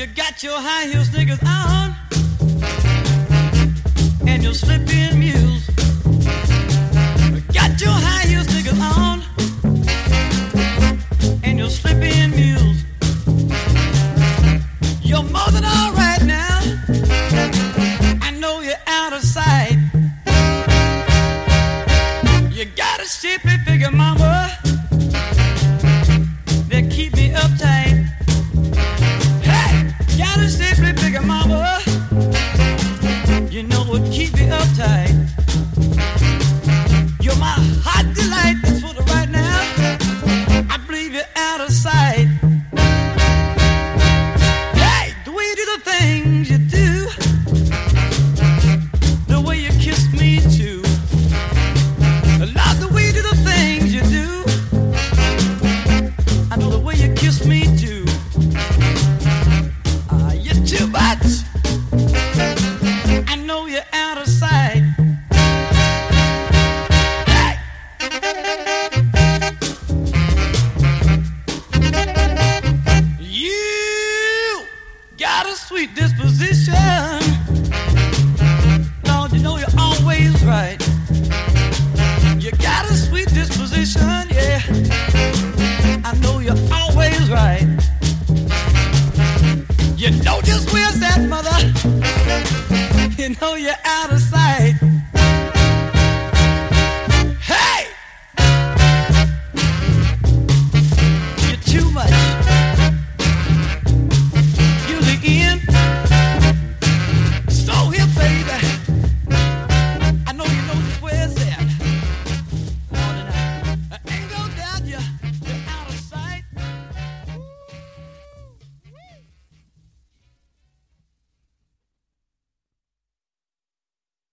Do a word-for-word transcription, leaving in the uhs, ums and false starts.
You got your high heel sneakers on and your slip-in mules. Got your high heel sneakers on and your slip-in mules. You're more than all right now. I know you're out of sight. You got a shapely figure, mama, that keep me uptight. Got a shapely figure, mama, you know what keep me uptight. You're my hot delight, that's for the right now. I believe you're out of sight.